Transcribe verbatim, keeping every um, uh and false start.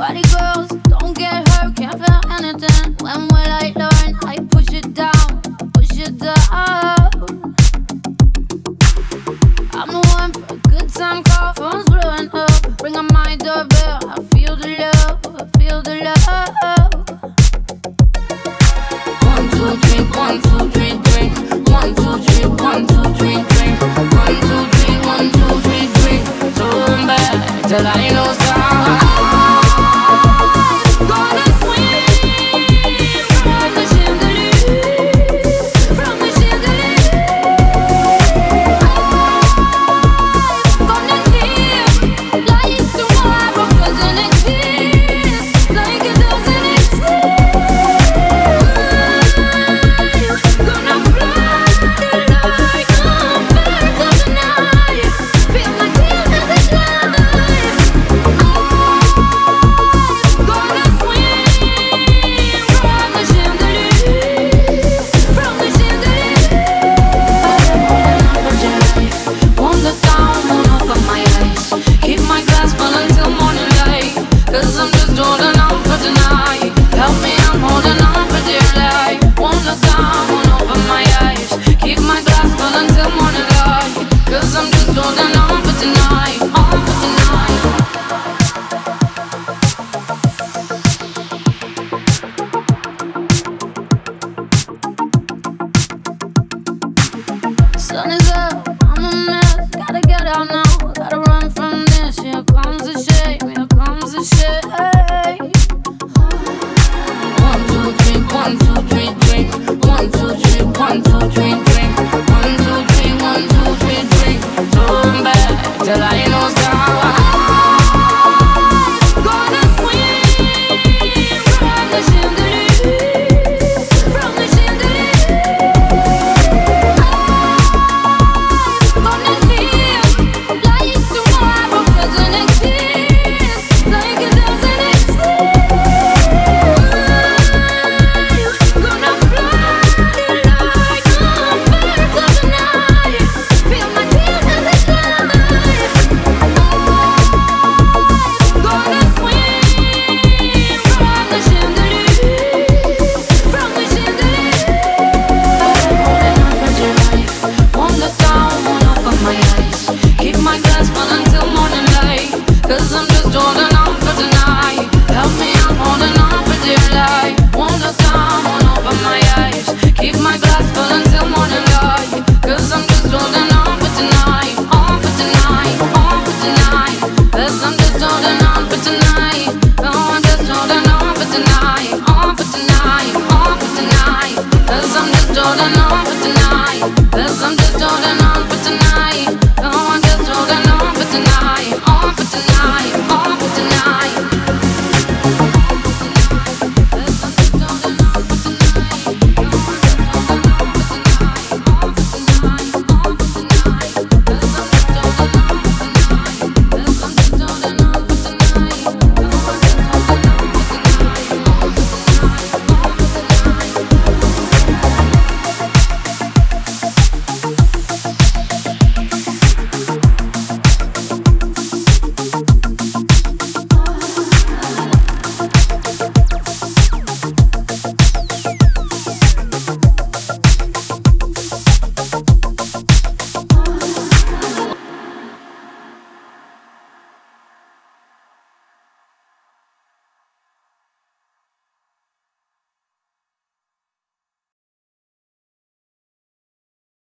Party girls, don't get hurt, can't feel anything. When will I learn? I push it down, push it down. I'm the one for a good time call, phone's blowing up. Ring on my doorbell, I feel the love, I feel the love. One, two, three, one, two, three, drink. One, two, three, one, two, three, drink. One, two, three, one, two, three, drink. Turn back till I know sound. Sun is up, I'm a mess, gotta get out now, gotta run from this. Here comes the shame, here comes the shame. One, two, three, one, two, three, drink. One, two, three, one, two, three, drink. One, two, three, one, two, three, drink. Turn back till I know sound. Keep my glass full of